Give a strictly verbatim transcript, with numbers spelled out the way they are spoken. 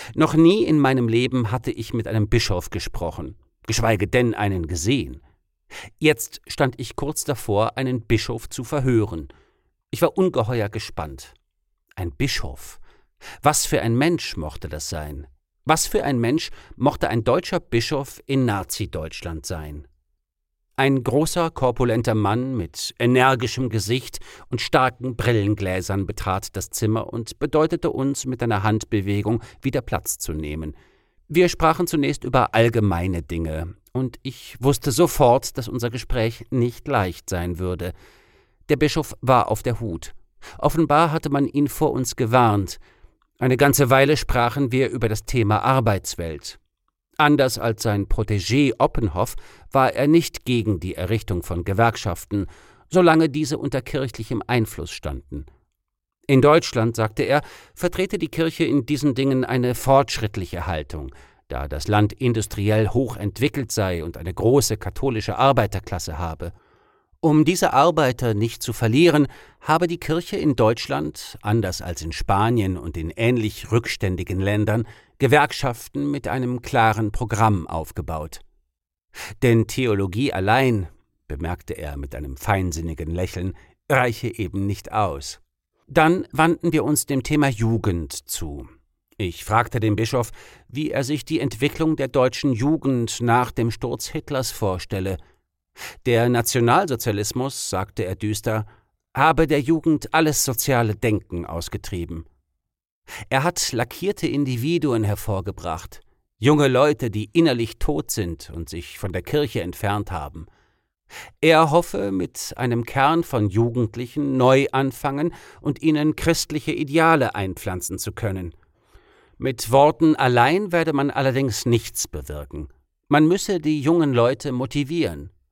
Noch nie in meinem Leben hatte ich mit einem Bischof gesprochen, geschweige denn einen gesehen. Jetzt stand ich kurz davor, einen Bischof zu verhören. Ich war ungeheuer gespannt. Ein Bischof. Was für ein Mensch mochte das sein? Was für ein Mensch mochte ein deutscher Bischof in Nazi-Deutschland sein? Ein großer, korpulenter Mann mit energischem Gesicht und starken Brillengläsern betrat das Zimmer und bedeutete uns mit einer Handbewegung, wieder Platz zu nehmen. Wir sprachen zunächst über allgemeine Dinge, und ich wusste sofort, dass unser Gespräch nicht leicht sein würde. Der Bischof war auf der Hut. Offenbar hatte man ihn vor uns gewarnt. Eine ganze Weile sprachen wir über das Thema Arbeitswelt. Anders als sein Protégé Oppenhoff war er nicht gegen die Errichtung von Gewerkschaften, solange diese unter kirchlichem Einfluss standen. In Deutschland, sagte er, vertrete die Kirche in diesen Dingen eine fortschrittliche Haltung, da das Land industriell hoch entwickelt sei und eine große katholische Arbeiterklasse habe. Um diese Arbeiter nicht zu verlieren, habe die Kirche in Deutschland, anders als in Spanien und in ähnlich rückständigen Ländern, Gewerkschaften mit einem klaren Programm aufgebaut. Denn Theologie allein, bemerkte er mit einem feinsinnigen Lächeln, reiche eben nicht aus. Dann wandten wir uns dem Thema Jugend zu. Ich fragte den Bischof, wie er sich die Entwicklung der deutschen Jugend nach dem Sturz Hitlers vorstelle. Der Nationalsozialismus, sagte er düster, habe der Jugend alles soziale Denken ausgetrieben. Er hat lackierte Individuen hervorgebracht, junge Leute, die innerlich tot sind und sich von der Kirche entfernt haben. Er hoffe, mit einem Kern von Jugendlichen neu anfangen und ihnen christliche Ideale einpflanzen zu können. Mit Worten allein werde man allerdings nichts bewirken. Man müsse die jungen Leute motivieren,